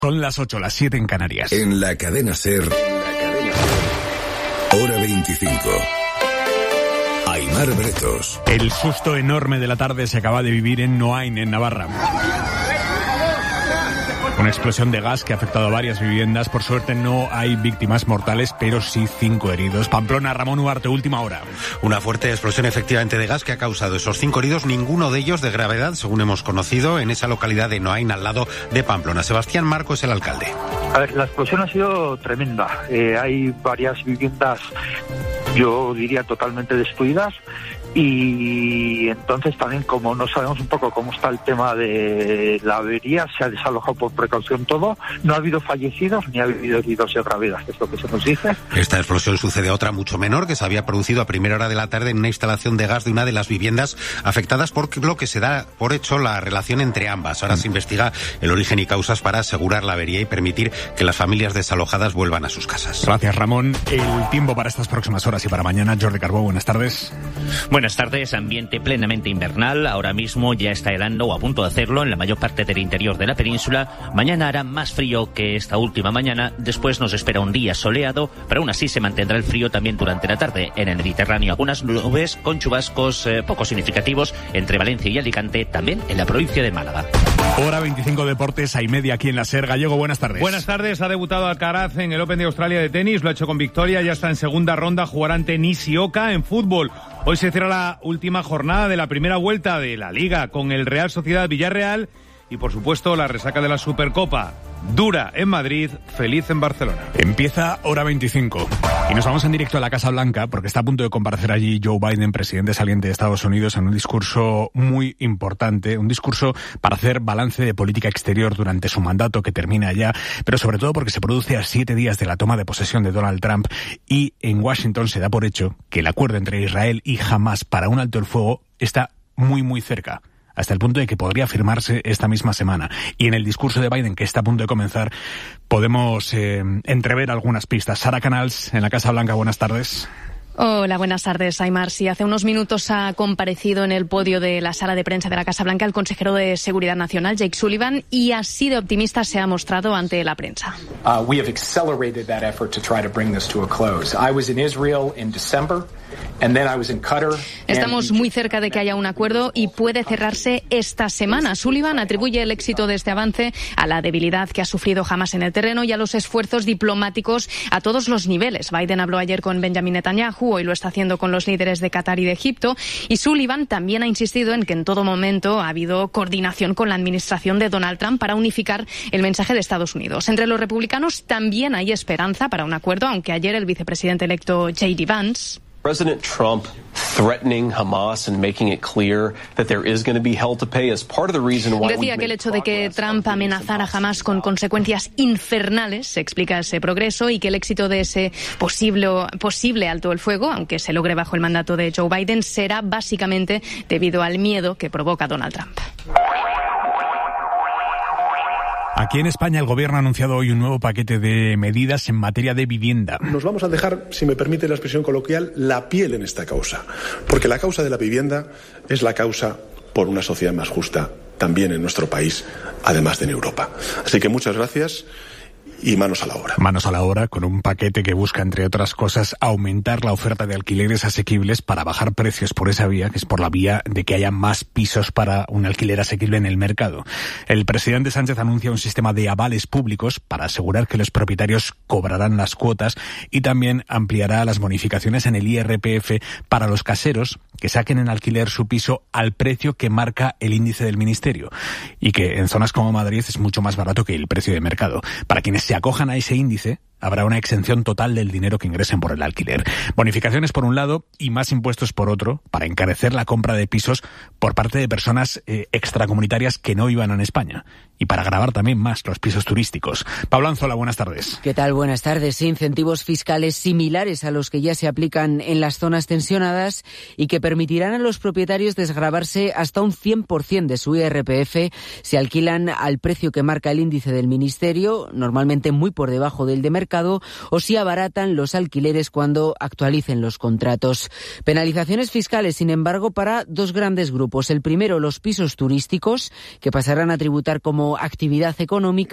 Son las 8, las 7 en Canarias. En la cadena SER, hora 25. Aimar Bretos. El susto enorme de la tarde se acaba de vivir en Noain, en Navarra. Una explosión de gas que ha afectado a varias viviendas. Por suerte no hay víctimas mortales, pero sí 5 heridos. Pamplona, Ramón Ugarte, última hora. Una fuerte explosión efectivamente de gas que ha causado esos 5 heridos, ninguno de ellos de gravedad, según hemos conocido, en esa localidad de Noain, al lado de Pamplona. Sebastián Marco es el alcalde. A ver, la explosión ha sido tremenda. Hay varias viviendas, yo diría, totalmente destruidas. Y entonces también, como no sabemos un poco cómo está el tema de la avería, se ha desalojado por precaución todo. No ha habido fallecidos ni ha habido heridos de gravedad, es lo que se nos dice. Esta explosión sucede a otra mucho menor que se había producido a primera hora de la tarde en una instalación de gas de una de las viviendas afectadas, por lo que se da por hecho la relación entre ambas. Ahora se investiga el origen y causas para asegurar la avería y permitir que las familias desalojadas vuelvan a sus casas. Gracias, Ramón. El tiempo para estas próximas horas y para mañana. Jordi Carbó, buenas tardes. Buenas tardes, ambiente plenamente invernal. Ahora mismo ya está helando o a punto de hacerlo en la mayor parte del interior de la península. Mañana hará más frío que esta última mañana. Después nos espera un día soleado, pero aún así se mantendrá el frío también durante la tarde. En el Mediterráneo algunas nubes con chubascos poco significativos entre Valencia y Alicante, también en la provincia de Málaga. Hora 25 Deportes, a y media aquí en la SER. Gallego, buenas tardes. Buenas tardes. Ha debutado Alcaraz en el Open de Australia de tenis. Lo ha hecho con victoria. Ya está en segunda ronda. Jugará ante Nishioka. En fútbol, hoy se cierra la última jornada de la primera vuelta de la Liga con el Real Sociedad Villarreal y, por supuesto, la resaca de la Supercopa. Dura en Madrid, feliz en Barcelona. Empieza hora 25 y nos vamos en directo a la Casa Blanca porque está a punto de comparecer allí Joe Biden, presidente saliente de Estados Unidos, en un discurso muy importante, un discurso para hacer balance de política exterior durante su mandato que termina ya, pero sobre todo porque se produce a 7 días de la toma de posesión de Donald Trump y en Washington se da por hecho que el acuerdo entre Israel y Hamás para un alto el fuego está muy muy cerca, hasta el punto de que podría firmarse esta misma semana. Y en el discurso de Biden, que está a punto de comenzar, podemos entrever algunas pistas. Sara Canals, en la Casa Blanca, buenas tardes. Hola, buenas tardes, Aimar. Sí, hace unos minutos ha comparecido en el podio de la sala de prensa de la Casa Blanca el consejero de Seguridad Nacional, Jake Sullivan, y así de optimista se ha mostrado ante la prensa. We have accelerated that effort to try to bring this to a close. I was in Israel in December. And then I was in Qatar. Estamos muy cerca de que haya un acuerdo y puede cerrarse esta semana. Sullivan atribuye el éxito de este avance a la debilidad que ha sufrido Hamás en el terreno y a los esfuerzos diplomáticos a todos los niveles. Biden habló ayer con Benjamin Netanyahu, hoy lo está haciendo con los líderes de Qatar y de Egipto, y Sullivan también ha insistido en que en todo momento ha habido coordinación con la administración de Donald Trump para unificar el mensaje de Estados Unidos. Entre los republicanos también hay esperanza para un acuerdo, aunque ayer el vicepresidente electo J.D. Vance President Trump threatening Hamas and making it clear that there is going to be hell to pay is part of the reason why decía que el hecho de que Trump amenazara a Hamas con consecuencias infernales explica ese progreso y que el éxito de ese posible alto el fuego, aunque se logre bajo el mandato de Joe Biden, será básicamente debido al miedo que provoca Donald Trump. Aquí en España el Gobierno ha anunciado hoy un nuevo paquete de medidas en materia de vivienda. Nos vamos a dejar, si me permite la expresión coloquial, la piel en esta causa. Porque la causa de la vivienda es la causa por una sociedad más justa también en nuestro país, además de en Europa. Así que muchas gracias. Y manos a la obra. Manos a la obra con un paquete que busca, entre otras cosas, aumentar la oferta de alquileres asequibles para bajar precios por esa vía, que es por la vía de que haya más pisos para un alquiler asequible en el mercado. El presidente Sánchez anuncia un sistema de avales públicos para asegurar que los propietarios cobrarán las cuotas y también ampliará las bonificaciones en el IRPF para los caseros que saquen en alquiler su piso al precio que marca el índice del Ministerio y que en zonas como Madrid es mucho más barato que el precio de mercado. Para quienes se acojan a ese índice, habrá una exención total del dinero que ingresen por el alquiler. Bonificaciones por un lado y más impuestos por otro para encarecer la compra de pisos por parte de personas extracomunitarias que no iban en España y para gravar también más los pisos turísticos. Pablo Anzola, buenas tardes. ¿Qué tal? Buenas tardes. Incentivos fiscales similares a los que ya se aplican en las zonas tensionadas y que permitirán a los propietarios desgravarse hasta un 100% de su IRPF si alquilan al precio que marca el índice del Ministerio, normalmente muy por debajo del de mercado, o si abaratan los alquileres cuando actualicen los contratos. Penalizaciones fiscales, sin embargo, para dos grandes grupos. El primero, los pisos turísticos, que pasarán a tributar como actividad económica,